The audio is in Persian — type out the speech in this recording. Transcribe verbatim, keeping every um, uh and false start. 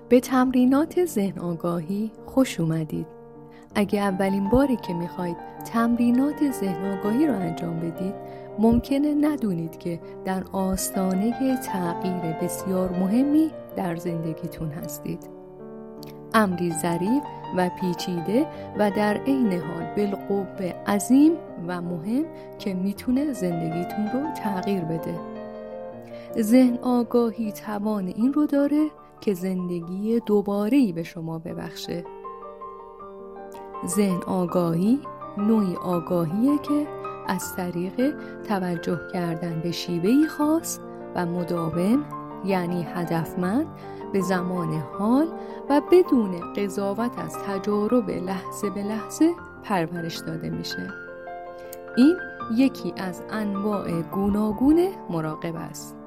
به تمرینات ذهن آگاهی خوش اومدید. اگه اولین باری که میخواید تمرینات ذهن آگاهی رو انجام بدید، ممکنه ندونید که در آستانه تغییر بسیار مهمی در زندگیتون هستید. امری ظریف و پیچیده و در عین حال بالقوه عظیم و مهم که میتونه زندگیتون رو تغییر بده. ذهن آگاهی توان این رو داره که زندگی دوباره‌ای به شما ببخشه. ذهن آگاهی نوعی آگاهیه که از طریق توجه کردن به شیوهی خاص و مداوم، یعنی هدفمند، به زمان حال و بدون قضاوت از تجارب لحظه به لحظه پرورش داده میشه. این یکی از انواع گوناگون مراقبه است.